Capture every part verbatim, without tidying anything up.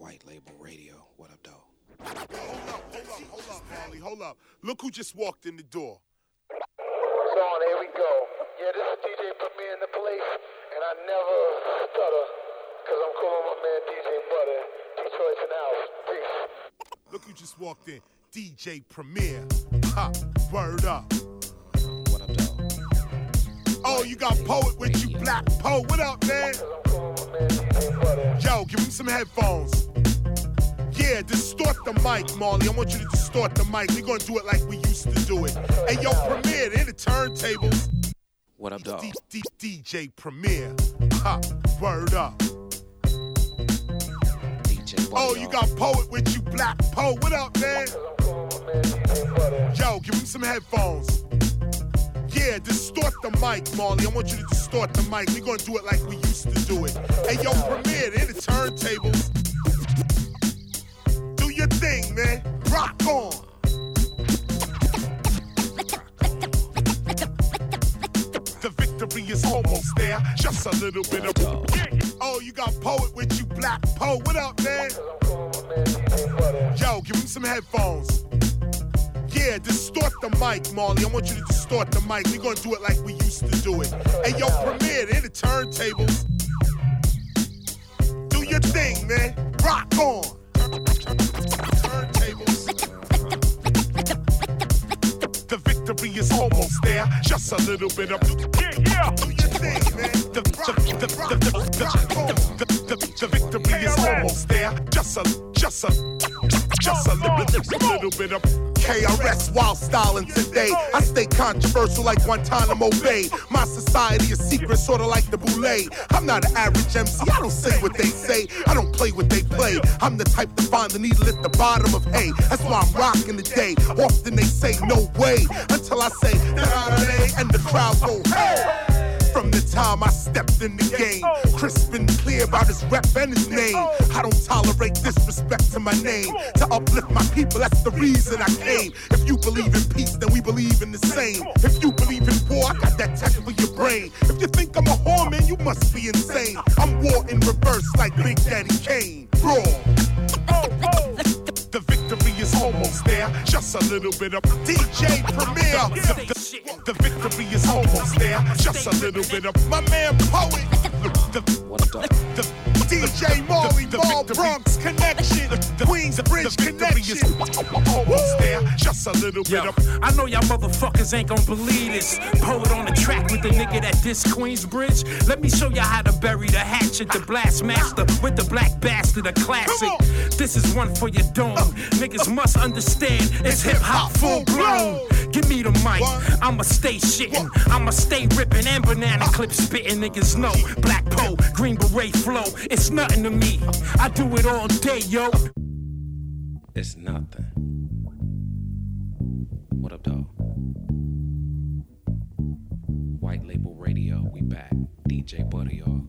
White Label Radio. What up, dog? Hold up, hold up, hold up, Marley, hold up. Look who just walked in the door. It's on, here we go. Yeah, this is D J Premier in the place, and I never stutter, because I'm cool with my man D J Butter. Detroit's in the house. Peace. Look who just walked in. D J Premier. Ha, word up. What up, dog? Oh, you got Poet with you, Black Poe. What up, man? Yo, give him some headphones. Yeah, distort the mic, Marley. I want you to distort the mic. We're gonna do it like we used to do it. Hey, yo, Premier, they're the turntables. What up, dog? D- D- D J Premier. Ha, word up. D J Buddy, Oh, you got Poet with you, Black Poe. What up, man? Yo, give him some headphones. Yeah, distort the mic, Marley. I want you to distort the mic. We're gonna do it like we used to do it. Hey, yo, Premier, they're the turntables. Do your thing, man. Rock on. The victory is almost there. Just a little bit of. Oh, you got Poet with you, Black Poe. What up, man? Yo, give him some headphones. Yeah, distort the mic, Marley. I want you to distort the mic. We're gonna do it like we used to do it. Hey, yo, Premier, they're the turntables. Do your thing, man. Rock on. Turntables. The victory is almost there. Just a little bit of. Yeah, yeah. Do your thing, man. The, the, the, the, the, the, the, the, the victory is almost there. Just a, just a, just a little, little bit of. K R S wild styling today. I stay controversial like Guantanamo Bay. My society is secret, sorta like the Boulay. I'm not an average M C, I don't say what they say. I don't play what they play. I'm the type to find the needle at the bottom of hay. That's why I'm rocking today. Often they say no way, until I say da-da-da-day, and the crowd go hey. From the time I stepped in the game, crisp and clear about his rep and his name. I don't tolerate disrespect to my name. To uplift my people, that's the reason I came. If you believe in peace, then we believe in the same. If you believe in war, I got that tech for your brain. If you think I'm a whore, man, you must be insane. I'm war in reverse like Big Daddy Kane. Raw. The victory is almost there. Just a little bit of D J Premier. The, the, the victory is almost there. Just a little bit of my man Poet. The, the, the, the D J Marley Ball Bronx Connection. The Queens Bridge Connection. Almost there. Just a little Yo, bit of. I know y'all motherfuckers ain't gon' believe this. Poet on the track with the nigga that dissed Queensbridge. Let me show y'all how to bury the hatchet. The blast master with the black bastard, a classic. This is one for your dome. Niggas must understand it's hip hop full blown. Give me the mic, I'ma stay shitting. I'ma stay ripping and banana clip spitting. Niggas know Black Poe, Green Beret flow. It's nothing to me. I do it all day, yo. It's nothing. What up, dog? White Label Radio, we back. D J Butter, y'all.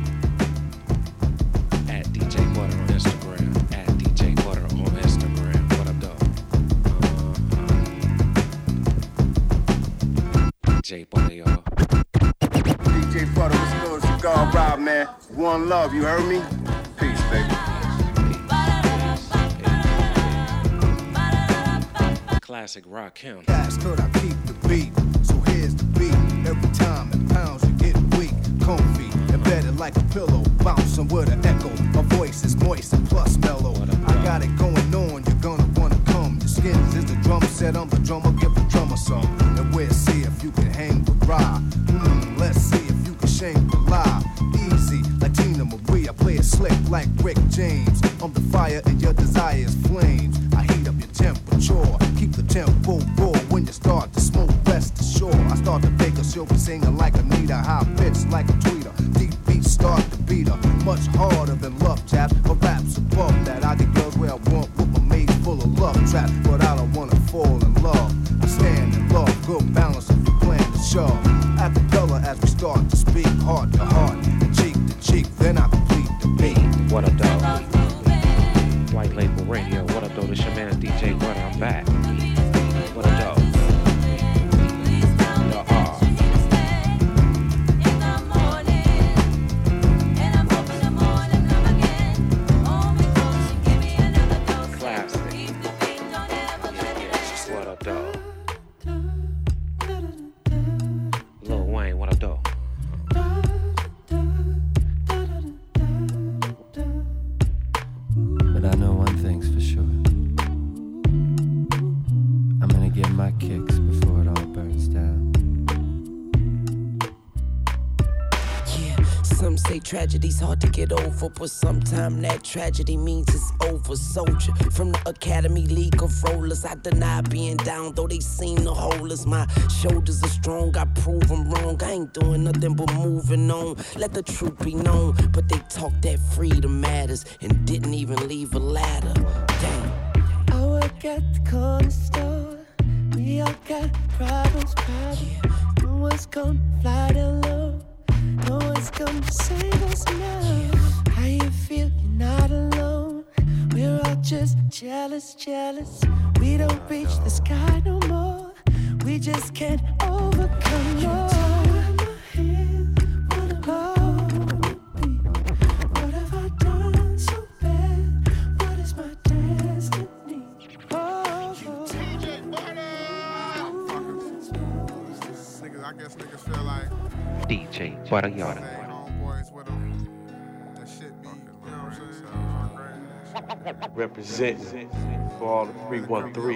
At D J Butter on Instagram. At D J Butter on Instagram. What up, dog? Uh-huh. D J Butter, y'all. D J Butter, what's good? Cigar Rob, man. One love, you heard me? Peace, baby. Classic rock him. Fast could I keep the beat? So here's the beat. Every time it pounds, you get weak. Comfy, embedded like a pillow. Bouncing with an echo. My voice is moist and plus mellow. I got it going on, you're gonna wanna come. Your skin is the drum set, I'm the drummer, give the drummer some. And we'll see if you can hang with Rob. Mm, let's see if you can shame the lie. Easy, like Tina Marie, I play it slick like Rick James. I'm the fire and your desires flames. I heat up your temperature, keep the tempo raw. When you start to smoke, rest assured. I start to bake a she'll be singing like Anita, high pitch like a tweeter. Deep beats start to beat her, much harder than love tap. My rap's above that. I get girls where I want with my mate full of love trap, but I don't wanna fall in love. I stand in love, good balance if you plan to shove. Acapella as we start to speak, heart to heart, and cheek to cheek. Then I complete the beat. What up, dog? White Label Radio. What up, though? This your man D J Butter. I'm back. What up, dog? Tragedy's hard to get over, but sometime that tragedy means it's over. Soldier from the Academy League of Rollers, I deny being down, though they seem to hold us. My shoulders are strong, I prove them wrong. I ain't doing nothing but moving on. Let the truth be known, but they talk that freedom matters and didn't even leave a ladder. Damn. I work at the corner store. We all got problems, problems. Yeah. No one's gonna fly down low. No one's gonna save us now. Yeah. How you feel? You're not alone. We're all just jealous, jealous. We don't reach the sky no more. We just can't overcome more. What have I done so bad? What is my destiny? Oh, I guess niggas feel like D J Butter Yada. homeboys with them. That shit be, you know what I'm saying? Representing for all the three one three.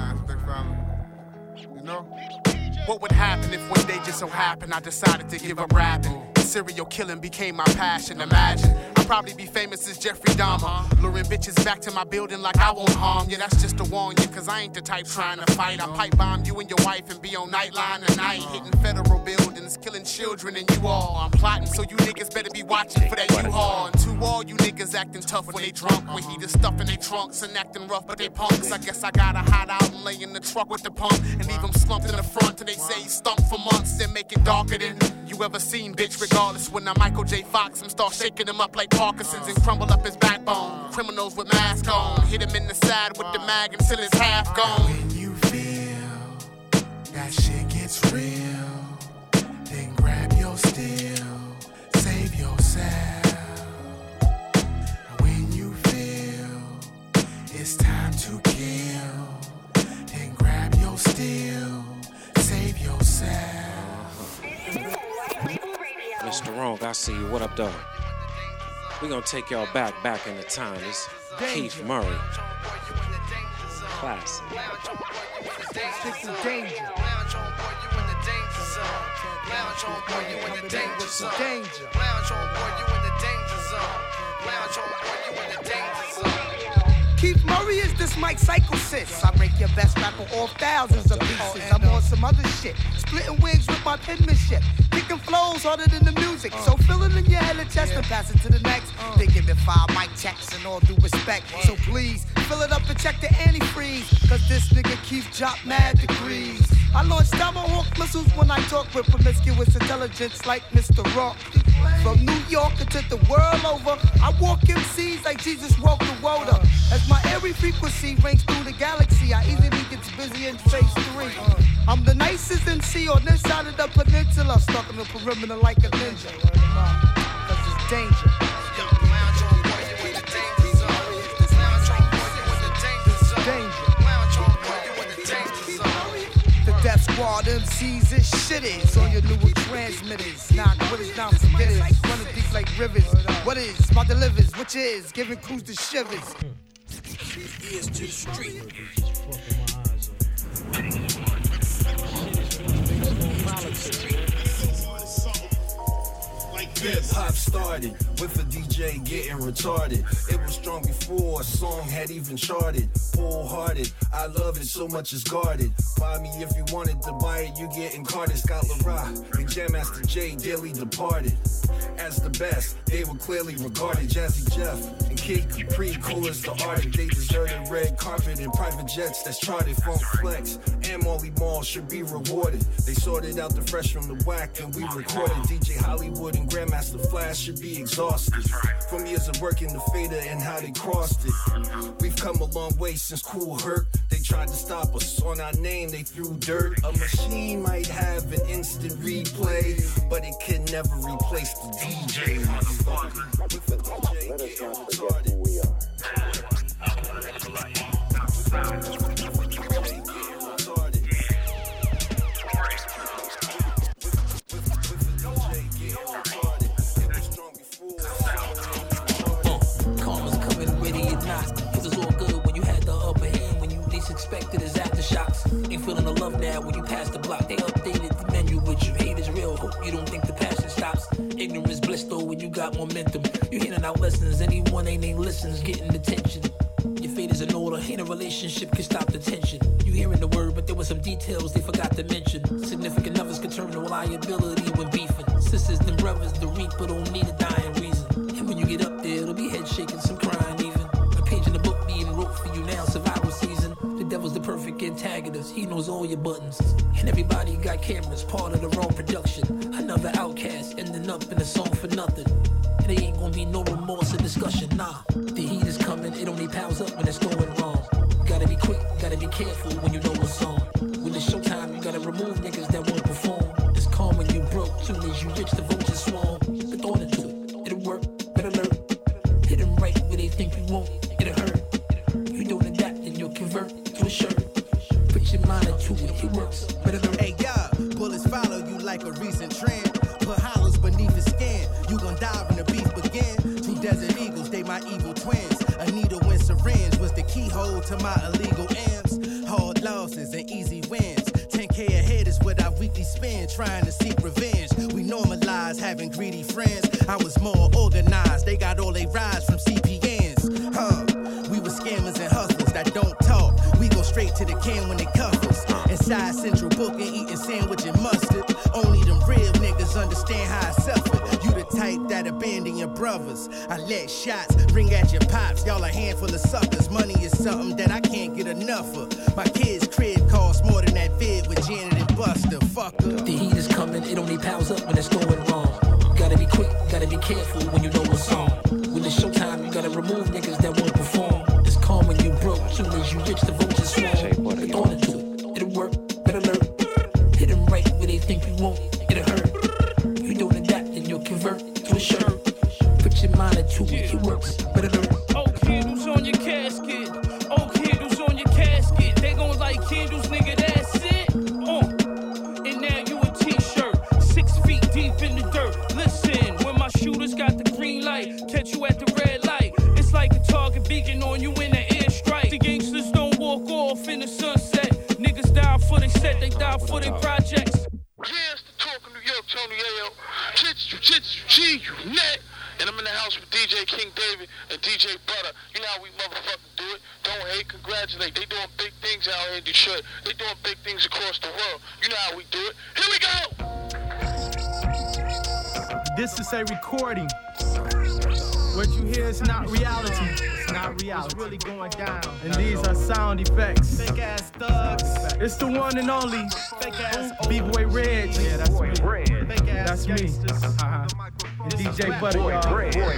You know? What would happen if one day just so happened I decided to give up rapping? Serial killing became my passion. Imagine I'd probably be famous as Jeffrey Dahmer, luring bitches back to my building like I won't harm. Yeah, that's just to warn you, cause I ain't the type trying to fight. I pipe bomb you and your wife and be on Nightline tonight, hitting federal buildings, killing children and you all. I'm plotting, so you niggas better be watching for that U-Haul. And to all you niggas acting tough when they drunk, when he just stuff in they trunks and acting rough, but they punks. I guess I gotta hide out and lay in the truck with the pump and leave them slumped in the front till they say he stumped for months, then make it darker than you ever seen, bitch. Regardless, when I'm Michael J. Fox, I'm start shaking him up like Parkinson's and crumble up his backbone. Criminals with masks on, hit him in the side with the mag until it's half gone. When you feel that shit gets real, then grab your steel, save yourself. When you feel it's time to kill, then grab your steel, save yourself. Mister Wrong, I see you. What up, dog? We gonna take y'all back, back in the time. It's Keith Murray. Classic. This is danger. Danger. Keith Murray is this Mike Psychosis. I break your best rapper off thousands of pieces. I'm on some other shit, splitting wigs with my penmanship, kicking flows harder than the music. So fill it in your head and chest and pass it to the next. They give me five mic checks and all due respect. So please fill it up and check the antifreeze, cause this nigga Keith dropped mad degrees. I launch Tomahawk missiles when I talk with promiscuous intelligence like Mister Rock. From New York to the world over, I walk M Cs like Jesus walked the world up. As my airy frequency rings through the galaxy, I easily get busy in phase three. I'm the nicest M C on this side of the peninsula, stuck in the perimeter like a ninja. Cause it's danger. Death Squad M Cs and shitters on your newer transmitters. Not what is not forgetters. Running deep like rivers. What is my delivers? Which is giving crews the shivers. Ears to the street. Hip-hop started with a D J getting retarded. It was strong before a song had even charted. Full-hearted, I love it so much it's guarded. Buy me if you wanted to buy it, you getting carded. Scott LaRock and Jam Master Jay daily departed. As the best, they were clearly regarded. Jazzy Jeff and Kid Capri, cool as the Arctic. They deserted red carpet and private jets that's charted. Funk Flex and Molly Mall should be rewarded. They sorted out the fresh from the whack and we recorded. D J Hollywood and Grandmaster Flash should be exhausted from years of working the fader and how they crossed it. We've come a long way since Cool Herc. They tried to stop us on our name, they threw dirt. A machine might have an instant replay, but it can never replace the D J. Let us not forget who we are. Expected as aftershocks. Ain't feeling the love now when you pass the block. They updated the menu with you. Hate is real. Hope you don't think the passion stops. Ignorance bliss though when you got got momentum. You handing out lessons, anyone ain't ain't listens, getting attention. Your fate is an order, ain't a relationship can stop the tension. You hearing the word, but there were some details they forgot to mention. Significant others could turn to liability when beefing. Sisters and brothers, the reaper don't need a dying reason. And when you get up there, it'll be head shaking, some crying even. A page in the book being wrote for you now, survival season. The devil's the perfect antagonist, he knows all your buttons. And everybody got cameras, part of the raw production. Another outcast ending up in a song for nothing. And there ain't gonna be no remorse or discussion, nah. The heat is coming, it only piles up when it's going wrong. Gotta be quick, gotta be careful when you know what's on. When it's showtime, you gotta remove niggas that won't perform. It's calm when you broke, soon as you rich, the vultures swarm. The thought into it, it'll work, better alert. Hit them right where they think you won't, it'll hurt. You don't adapt and you'll convert to a shirt. Put your mind into it, it works, better alert. Hey, yeah, bullets follow you like a recent trend. Put hollows beneath his skin, you gon' dive when the beef begin. Two desert eagles, they my evil twins. A needle and syringe was the keyhole to my illegal ends. Hard losses and easy wins. ten K ahead is what I weekly spend, trying to seek revenge. We normalize having greedy friends. I was more organized, they got all they rides from C P Ns. Huh, we were scammers and hustlers that don't talk. We go straight to the can when they cuff us. Inside Central Booking, eating sandwich and mustard. Only them real niggas understand how I suffered. You the type that abandon your brothers. I let shots ring at your pops. Y'all a handful of suckers. Money is something that I can't get enough of. My kids' crib costs more than that vid with Janet and Buster. Fucker. The heat is coming, it only piles up when it's going wrong. Gotta be quick, gotta be careful when you know what's on. When it's showtime, you gotta remove niggas that won't perform. It's calm when you broke, soon as you rich, the vultures swarm. The thought into it, it'll work, better alert. Hit them right where they think you won't, it'll hurt. You don't adapt and you'll convert to a shirt. Put your mind into it, it works, better alert. Oh, candles on your casket. Oh, candles on your casket. They gon' light candles, nigga, that's it. Uh, and now you a t-shirt, six feet deep in the dirt. Listen, when my shooters got the green light, catch you at the red light. It's like a target beacon on you in the airstrike. The gangsters don't walk off in the sunset. Niggas die for they set, they die for their projects. Yes, the talk of New York, Tony Ayo. Jitsu, jitsu, G, you net. And I'm in the house with D J King David and D J Butter. You know how we motherfucking do it. Don't hate, congratulate. They doing big things out here in Detroit. They doing big things across the world. You know how we do it. Here we go! This is a recording. What you hear is not reality. It's not reality. It's really going down. And these are sound effects. Fake ass thugs. It's the one and only. Fake ass B-Boy Reg. Yeah, that's me. Fake ass That's me. Uh-huh. And D J Butter, y'all.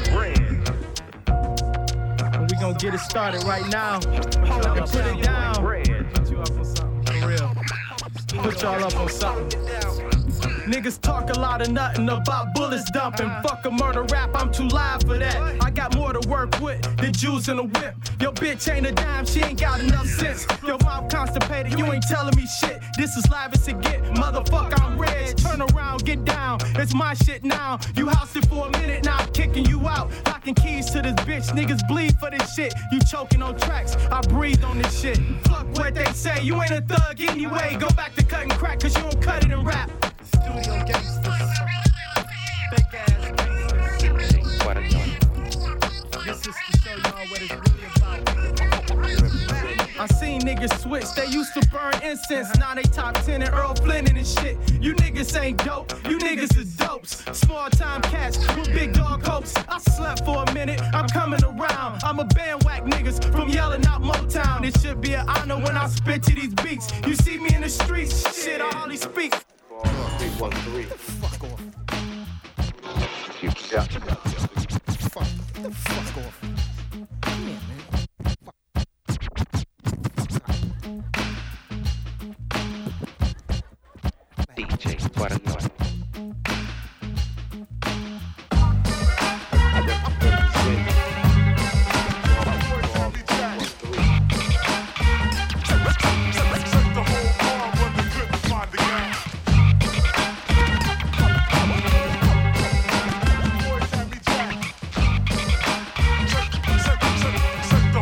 And we gonna get it started right now. And put it down. Put you up on something. For real. Put y'all up on something. Niggas talk a lot of nothing about bullets dumping. Fuck a murder rap, I'm too live for that. I got more to work with than Jews in a whip. Your bitch ain't a dime, she ain't got enough sense. Your mouth constipated, you ain't telling me shit. This is live as it get, motherfucker, I'm red. Turn around, get down, it's my shit now. You housed it for a minute, now I'm kicking you out. Locking keys to this bitch, niggas bleed for this shit. You choking on tracks, I breathe on this shit. Fuck what they say, you ain't a thug anyway. Go back to cutting crack, cause you don't cut it and rap. Studio gangsters, fake ass gangsters. What a joint. This is to show y'all what it's really about. I seen niggas switch, they used to burn incense. Now they top ten and Earl Flynn and shit. You niggas ain't dope, you niggas is dopes. Small time cats with big dog hopes. I slept for a minute, I'm coming around. I'm a bandwack niggas from yelling out Motown. It should be an honor when I spit to these beats. You see me in the streets, shit, I hardly speak. three one three. Fuck off. Keep yeah. Fuck. The fuck off. Yeah, man. D J Butter.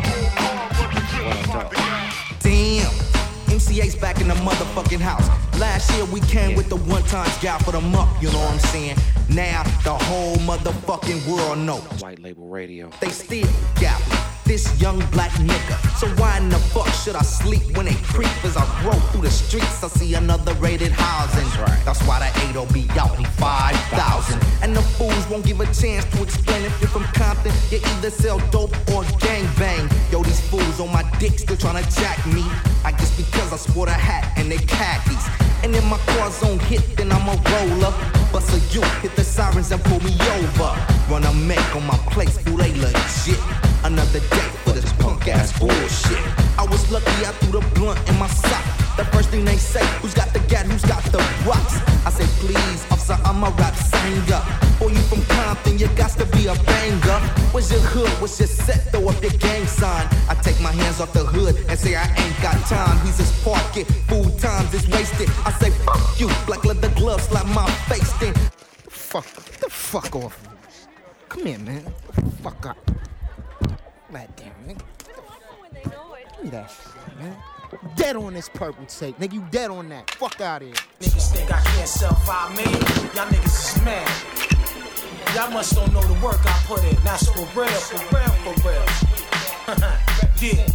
Back in the motherfucking house. last year we came with the one times gal for them up, you know what I'm saying? Now the whole motherfucking world knows. White Label Radio. They still got me, this young black nigga. So why in the fuck should I sleep when they creep? As I roll through the streets, I see another rated housing. That's right. That's why the eight will be out in five thousand. And the fools won't give a chance to explain if you're from Compton. You either sell dope or gang bang. Yo, these fools on my dick still tryna jack me. I guess because I sport a hat and they khakis. And if my car's on hit, then I'm a roller. Bust a you, hit the sirens and pull me over. Run a make on my place, fool, they legit. Another day for this punk ass bullshit. I was lucky I threw the blunt in my sock. The first thing they say, who's got the gat, who's got the rocks? I say, please, officer, I'm a rap singer. Boy, you from Compton, you got to be a banger. Where's your hood, what's your set, throw up your gang sign. I take my hands off the hood and say I ain't got time. He's just park it, food times is wasted. I say, fuck you, black leather gloves slap my face then. Fuck, get the fuck off of me. Come here, man. Fuck up. God damn, nigga. Give me that shit, man. Dead on this purple tape. Nigga, you dead on that. Fuck out of here. Niggas think I can't sell five million. Y'all niggas is mad. Y'all must don't know the work I put in. That's for real, for real, for real. Yeah.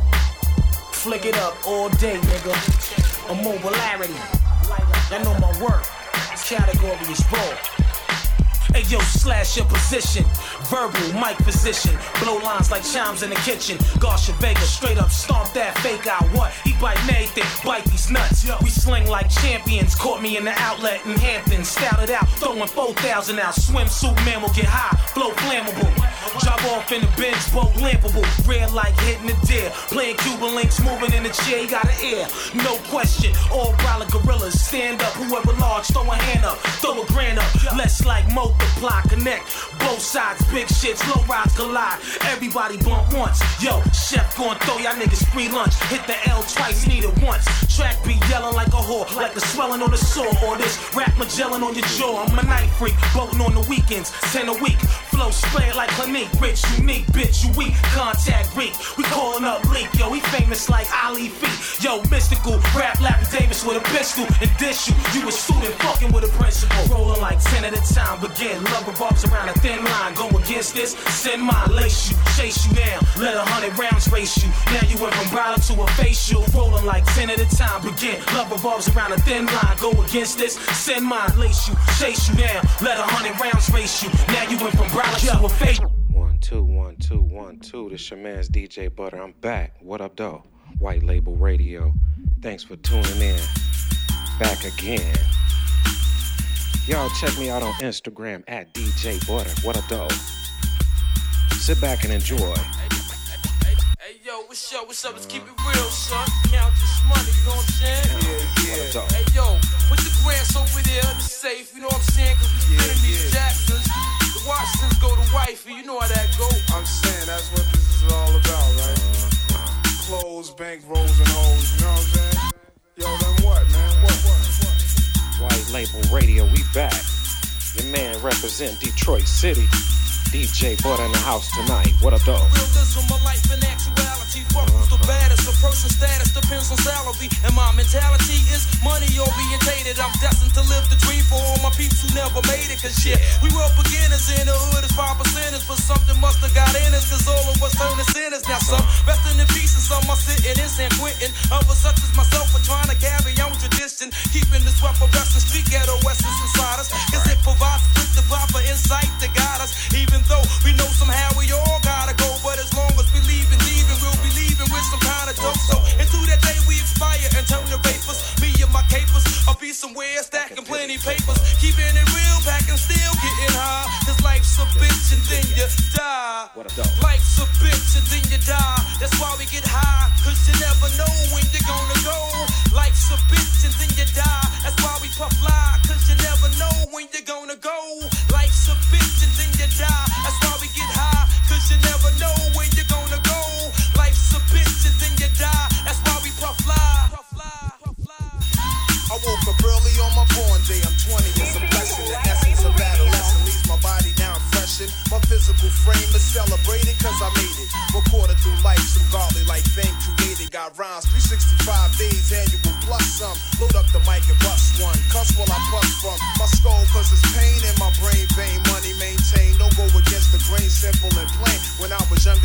Flick it up all day, nigga. Immobility. Y'all know my work. Category is raw. Hey yo, slash your position. Verbal, mic position. Blow lines like chimes in the kitchen. Garsha Vega, straight up stomp that fake out. What? He bite Nathan, bite these nuts. We sling like champions. Caught me in the outlet in Hampton. Stouted out, throwing four thousand out. Swimsuit man will get high, flow flammable. Drop off in the Benz, boat lampable. Red like hitting the deer. Playing Cuban links, moving in the chair. He got an ear, no question. All brawler gorillas, stand up. Whoever large, throw a hand up, throw a grand up. Let's like multiply, connect. Both sides, big shits, low rides collide. Everybody bump once. Yo, chef gon' throw y'all niggas free lunch. Hit the L twice, need it once. Track be yelling like a whore, like a swelling on the sore. Or this rap Magellan on your jaw. I'm a night freak, boating on the weekends, ten a week. Flow spread like Clinique, rich, unique, bitch, you weak. Contact reek, we calling up leak. Yo, he famous like Ali Feet. Yo, mystical, rap Larry Davis with a pistol. And dish you, you a student fucking with a principal. Rolling like ten at a time, begin. Love revolves around a thin line. Go against this, send mine, lace you, chase you down. Let a hundred rounds race you. Now you went from brawler to a facial. Rolling like ten at a time, begin. Love revolves around a thin line. Go against this, send mine, lace you, chase you down. Let a hundred rounds race you. Now you went from brawler to a facial. One, two, one, two, one, two. This your man's D J Butter. I'm back. What up, though? White Label Radio. Thanks for tuning in. Back again. Y'all check me out on Instagram at D J Butter. What up, though? Sit back and enjoy. Hey, yo, what's up, what's up? Let's keep it real, son. Count this money, you know what I'm saying? Yeah, yeah. Hey, yo, put the grants over there in the safe, you know what I'm saying? Cause we spinning yeah, these yeah. Jacksons. The Watsons go to wifey, you know how that go. I'm saying that's what this is all about, right? Clothes, bank rolls, and hoes, you know what I'm saying? Yo, then what, man? What, what, what? White Label Radio, we back. Your man represent Detroit City. D J Butter in the house tonight. What up, though? Realism, my life in actuality. Fuck who's the baddest. A person's status depends on salary. And my mentality is money orientated. I'm destined to live the dream for all my peeps who never made it. Cause shit, we were beginners in the hood as five percenters. But something must have got in us. Cause all of us turn to sinners. Now some resting in peace and some are sitting in San Quentin. Others such as myself are trying to carry on tradition. Keeping this weapon and street ghetto essence inside us. Cause it provides us with the proper insight to guide us. Even though we know somehow we all gotta go, but as long as we leave and leaving, we'll be leaving with some kind of dope. So into that day we expire and turn to vapors. Me and my capers, I'll be somewhere stacking plenty papers, keeping it real, packing still getting high. Cause life's a bitch and then you die. Life's a bitch and then you die. That's why we get high, cause you never know when you're gonna go. Life's a bitch and then you die. That's why we puff lie, cause you never know when you're gonna go. Life's a bitch and then you die. That's why we get high, cause you never know when you're gonna go. Life's a bitch and then you die. That's why we puff fly. I woke up early on my born day. I'm twenty, it's a blessing. The essence of adolescence leaves my body now freshened. My physical frame is celebrated cause I made it. Recorded through life, some godly like thing created. Got rhymes, three sixty-five days annual plus some. Load up the mic and bust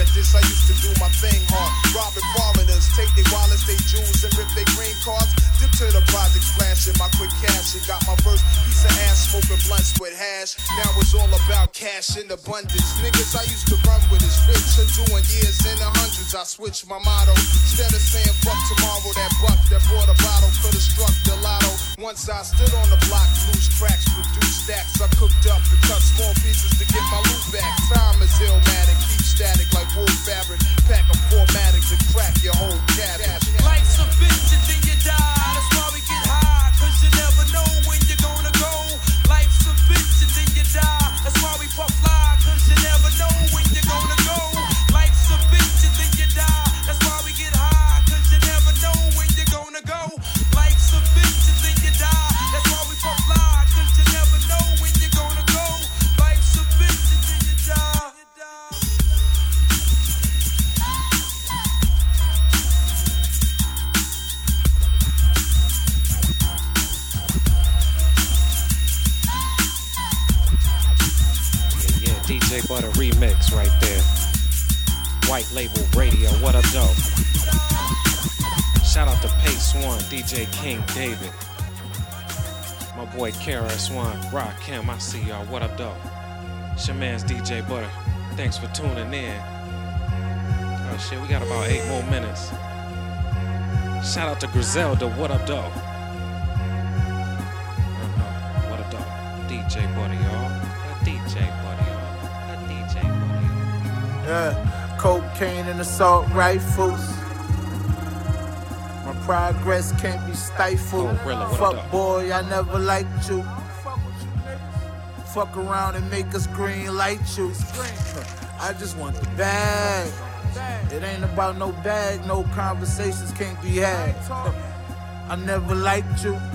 at this, I used to do my thing hard. Robbing foreigners, take their wallets, they jewels, and rip their green cards. Dip to the projects, flashing my quick cash. And got my first piece of ass, smoking blunts with hash. Now it's all about cash in abundance. Niggas I used to run with is rich and doing years in the hundreds. I switched my motto. Instead of saying fuck tomorrow, that buck that brought a bottle could've struck the lotto. Once I stood on the block, loose tracks, produced stacks. I cooked up and cut small pieces to get my loot back. Time is illmatic, keep static like wool fabric. Pack a formatic to crack your whole cabbage. Life's a bitch and then you die. That's why we get high, cause you never know when you're gonna go. Life's a bitch and then you die. That's why we puff fly, cause you never know when you're gonna go. Life's a bitch and then you die. That's why we get high, cause you never know when you're gonna go. Life's a bitch and then you die. That's why we puff fly, cause you never know when you're gonna go. Life's a bitch and then you die. D J Butter remix right there. White Label Radio, what up, dope? Shout out to Pace One, D J King David. My boy Kara Swan, Rock Kim, I see y'all, what up, dope? It's your man's D J Butter. Thanks for tuning in. Oh shit, we got about eight more minutes. Shout out to Griselda, what up, dope? Uh-huh. What up, dope? D J Butter, y'all. D J Butter, y'all. Yeah, cocaine and assault rifles. My progress can't be stifled. Oh, really? Fuck boy, I never liked you. Fuck around and make us green light you. I just want the bag. It ain't about no bag, no conversations can't be had. I never liked you.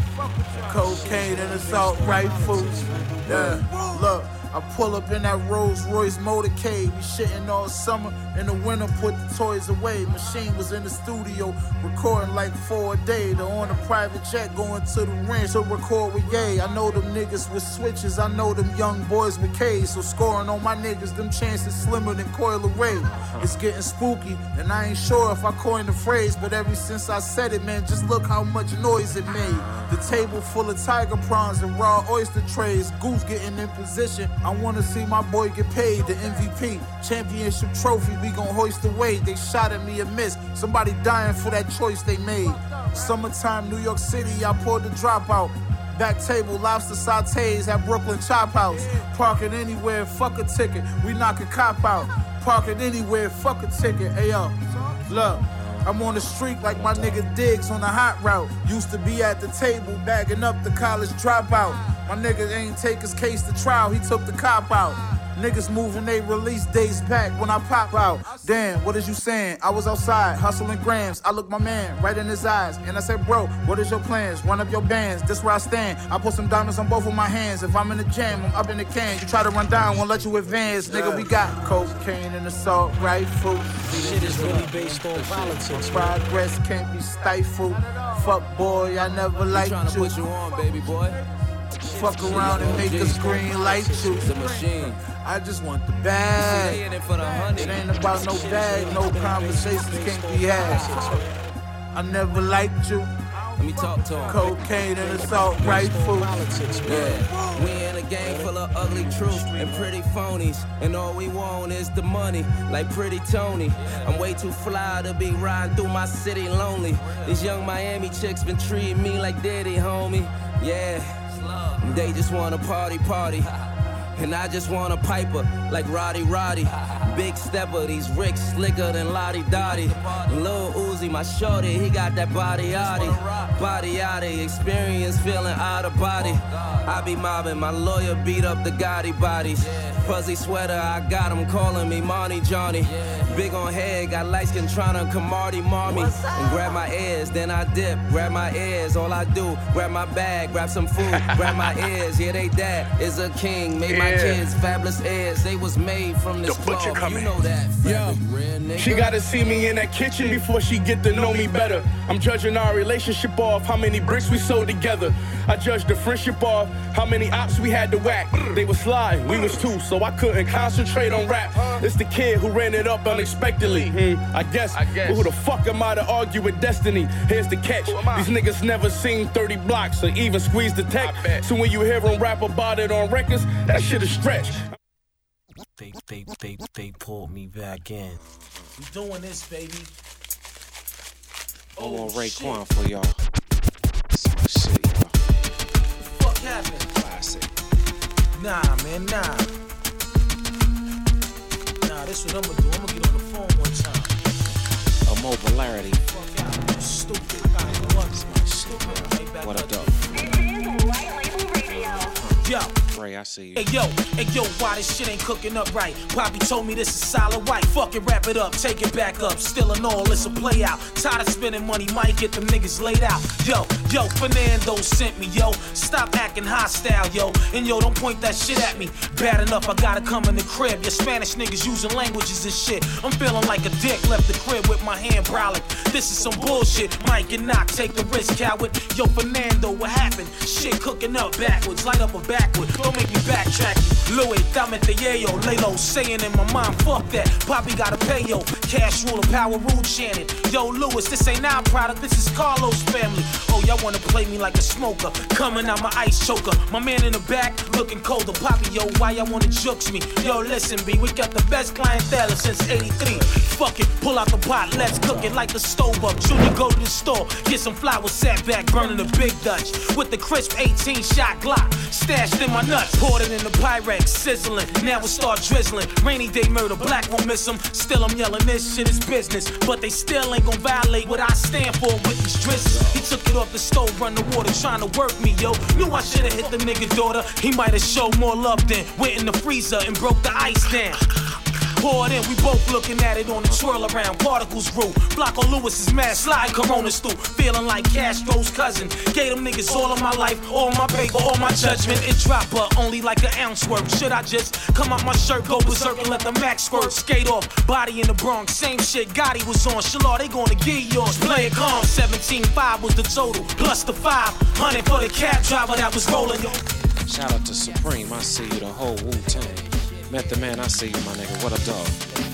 Cocaine and assault rifles. Yeah, look. I pull up in that Rolls Royce motorcade. We shitting all summer. In the winter, put the toys away. Machine was in the studio, recording like four a day. They're on a private jet going to the ranch to record with Ye. I know them niggas with switches. I know them young boys with K's. So scoring on my niggas, them chances slimmer than Coil Ray. It's getting spooky, and I ain't sure if I coined the phrase, but ever since I said it, man, just look how much noise it made. The table full of tiger prawns and raw oyster trays. Goose getting in position. I wanna see my boy get paid, the M V P, championship trophy, we gon' hoist away. They shot at me and missed, somebody dying for that choice they made. Summertime, New York City, I poured the dropout. Back table, lobster sautés at Brooklyn Chop House. Parking anywhere, fuck a ticket, we knock a cop out. Parking anywhere, fuck a ticket, ayo. Look, I'm on the street like my nigga Diggs on the hot route. Used to be at the table, bagging up the college dropout. My nigga ain't take his case to trial, he took the cop out. Niggas moving they release days back when I pop out. Damn, what is you saying? I was outside, hustling grams. I looked my man right in his eyes, and I said, bro, what is your plans? Run up your bands, this where I stand. I put some diamonds on both of my hands. If I'm in the jam, I'm up in the can. You try to run down, won't let you advance. Nigga, we got cocaine and assault rifles. Shit is really based on politics. Progress can't be stifled. Fuck boy, I never liked you. Trying to put you on, baby boy. Fuck around and make us green light you. The machine. I just want the bag. See, they in it for the honey. It ain't about no bag, no conversations can't be had. I never liked you. Let me talk to him. Cocaine and assault rifles. Yeah. We in a game full of ugly truth and pretty phonies. And all we want is the money, like Pretty Tony. I'm way too fly to be riding through my city lonely. These young Miami chicks been treating me like daddy, homie. Yeah. They just wanna party, party. And I just want a piper like Roddy Roddy. Big stepper, these Ricks slicker than Lottie Dottie. Lil Uzi, my shorty, he got that body yachty. Body yachty, experience feeling out of body. I be mobbing, my lawyer beat up the Gotti bodies. Fuzzy sweater, I got him calling me Monty Johnny. Big on head, got light skin tryna come Marty Marmy. And grab my ears, then I dip, grab my ears. All I do, grab my bag, grab some food, grab my ears. Yeah, they dad is a king, made my kids fabulous heirs. They was made from this cloth, you know that. Yeah, she gotta see me in that kitchen before she get to know me better. I'm judging our relationship off how many bricks we sold together. I judged the friendship off how many ops we had to whack. They was sly, we was two, so I couldn't concentrate on rap. It's the kid who ran it up unexpectedly. Hmm, I guess. I guess. But who the fuck am I to argue with destiny? Here's the catch. These niggas never seen thirty blocks or even squeeze the tech. So when you hear them rap about it on records, that shit is stretch. They, they, they, they pulled me back in. We doing this, baby. I'm on Raekwon for y'all. This is my shit, y'all. What the fuck happened? Classic. Nah, man, nah. Nah, this what I'm gonna do. I'm gonna get on the phone one time. A mobilarity. Fuck out. You stupid. I ain't gonna This is my shit, y'all. What up, though? Yo. Ray, I see you. Hey yo, hey yo, why this shit ain't cooking up right? Poppy told me this is solid white. Fuck it, wrap it up, take it back up. Still and all, it's a play out. Tired of spending money, might get them niggas laid out. Yo, yo, Fernando sent me, yo. Stop acting hostile, yo. And yo, don't point that shit at me. Bad enough, I gotta come in the crib. Your Spanish niggas using languages and shit. I'm feeling like a dick, left the crib with my hand brolic. This is some bullshit. Mike get knocked, take the risk, coward. Yo, Fernando, what happened? Shit cooking up backwards, light up a backward. Don't make me backtrack you. Louis, dame te yo, lay low, saying in my mind, fuck that. Poppy gotta pay yo. Cash ruler, power rule Shannon. Yo, Lewis, this ain't our product, this is Carlos' family. Oh, y'all wanna play me like a smoker. Coming out my ice choker. My man in the back, looking colder. Poppy, yo, why y'all wanna jukes me? Yo, listen, B, we got the best clientele since eighty-three. Fuck it, pull out the pot, let's cook it like the stove up. Junior, go to the store, get some flowers, sat back, burning the big Dutch. With the crisp eighteen shot Glock, stashed in my nuts. Poured it in the Pyrex, sizzling, now it start drizzling. Rainy day murder, black won't miss them. Still I'm yelling, this shit is business. But they still ain't gon' violate what I stand for with these drizzles. He took it off the stove, run the water, trying to work me, yo. Knew I should've hit the nigga daughter. He might have showed more love than went in the freezer and broke the ice down. Poured in, we both looking at it on the twirl around. Particles grew. Flocko Lewis is mad, slide Corona's through. Feeling like Castro's cousin. Gave them niggas all of my life, all my paper, all my judgment. It dropped, but only like an ounce worth. Should I just come out my shirt, go berserk and let the max squirt? Skate off, body in the Bronx, same shit Gotti was on. Shalor, they gonna give yours. Play it calm, seventeen five was the total. Plus the five hundred for the cab driver that was rolling. Shout out to Supreme, I see you, the whole Wu-Tang. Met the man, I see you, my nigga. What up, dog?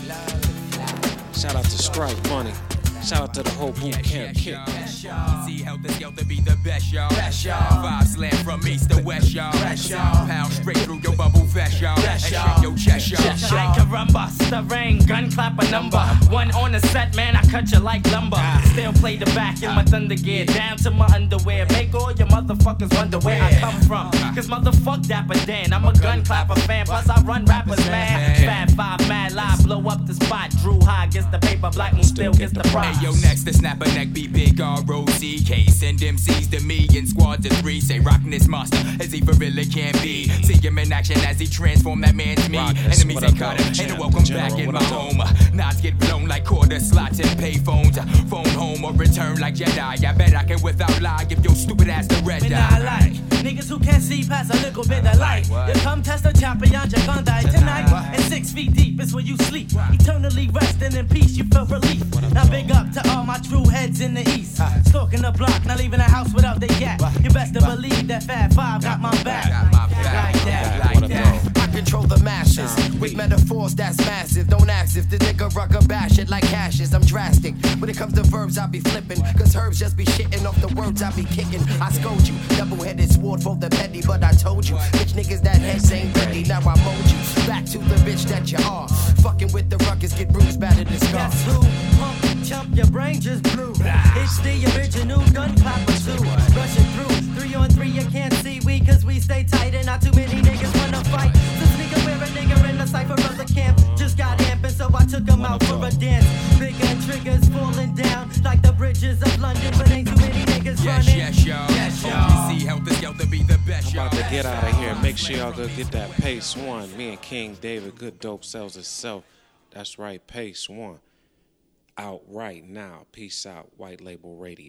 Shout out to Strike Money. Shout out to the whole boot camp kick. See how this yo to be the best, y'all. Best, y'all. Five slam from east to west, y'all. Best, y'all. Pound straight through your bubble vest, y'all. Best, and shake your chest, y'all. I can run bust the rain, gun clap a number. One on the set, man, I cut you like lumber. Still play the back in my thunder gear, down to my underwear. Make all your motherfuckers wonder where I come from. Cause motherfuck Dapper Dan, I'm a gun clapper fan. Plus I run rappers, man. Fat five, mad live, blow up the spot. Drew High gets the paper, Black Moon still gets the prize. Hey yo, next to snap a neck, be big R O C K. Send M Cs to me in squads of three. Say rockin' this monster as he for really can be. See him in action as he transform that man to me. Enemies ain't cut him, and welcome back in my home. Knots get blown like quarter slots and pay phones. Phone home or return like Jedi. I bet I can without lie give your stupid ass the red Me eye. not like niggas who can't see past a little bit of light. You come test a champion, you're gonna die tonight. And six feet deep is where you sleep. Eternally resting in peace, you feel relief. Now big up to all my true heads in the east. Stalking the block, not leaving the house without the yak. You best to believe that Fat Five got my back. Like that, like that. I control the masses with metaphors that's massive. Don't ask if the nigga rucker bash it like cashes. I'm drastic. When it comes to verbs, I be flipping. Cause herbs just be shitting off the words I be kicking. I scold you, double-headed sword for the petty. But I told you, bitch niggas that heads ain't ready. Now I mold you back to the bitch that you are. Fucking with the ruckus, get bruised, battered and scarred. Guess who? Pump, chump, your brain just blew. It's the original gun clapper too. Rushing through, three on three, you can't see we cause we stay tight and not too many niggas wanna fight. This nigga wear a nigga in the cypher of the camp. Just got amping, so I took him out for a dance. Big gun triggers falling down like the bridges of London, but ain't too many niggas Yes, running. yes, y'all. Yes, y'all. y'all. See how this yo to be the best, I'm y'all. about to get out of here. Make sure y'all go get that Pace One. Me and King David, Good Dope sells itself. That's right, Pace One. Out right now. Peace out, White Label Radio.